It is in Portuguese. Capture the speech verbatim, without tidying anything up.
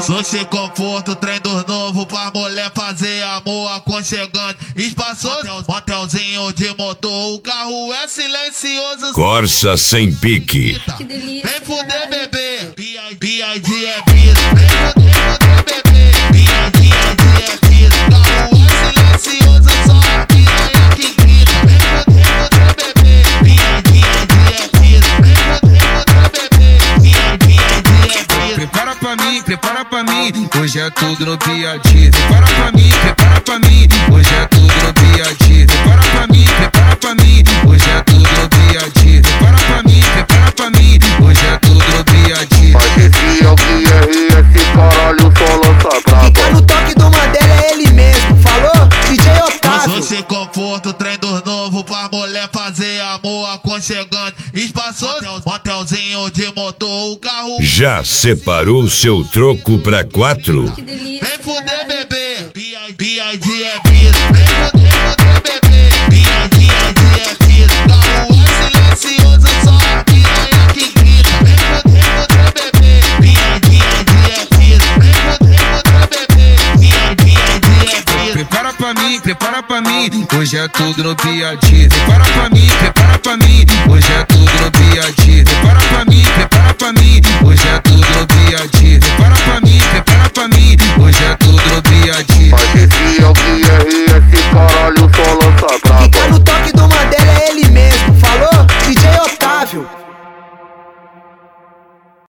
No sem conforto, trem dos novo pra mulher fazer amor aconchegante. Espaçoso, motelzinho de motor, o carro é silencioso. Corsa sem pique. Que delícia. Vem fuder, bebê. B I D é vida. Vem fuder, fuder, bebê. B I D é vida. Carro é silencioso, só a piranha que grita. Vem fuder, fuder, bebê. B I D é vida. Vem fuder, fuder, bebê. B I D é vida. Prepara pra mim, prepara pra mim, hoje é tudo no B I D. Prepara pra mim, prepara pra mim, hoje é tudo no B I D. Prepara pra mim, prepara pra mim, hoje é tudo no B I D. Prepara pra mim, prepara pra mim, hoje é tudo no B I D. Mas esse é o Q R, esse caralho só lança braba. Fica no toque do Mandela, é ele mesmo, falou? D J Otávio. No sem conforto, trem dos novo pra mulher fazer amor aconchegante. Espaçoso, motelzinho de motor, o carro. Já separou seu troco pra quatro? Que delícia. Vem fuder, bebê. B I D é vida. Vem fuder, fuder, bebê. B I D é vida. Carro é silencioso, só a piranha que grita. Vem fuder, fuder, bebê. B I D é vida. Vem fuder, fuder, bebê. B I D é vida. Prepara pra mim, prepara pra mim, hoje é tudo no B I D. Prepara pra mim, prepara pra mim, hoje é tudo no B I D. Prepara pra mim, prepara pra mim, hoje é tudo no B I D. Prepara pra mim, prepara pra mim,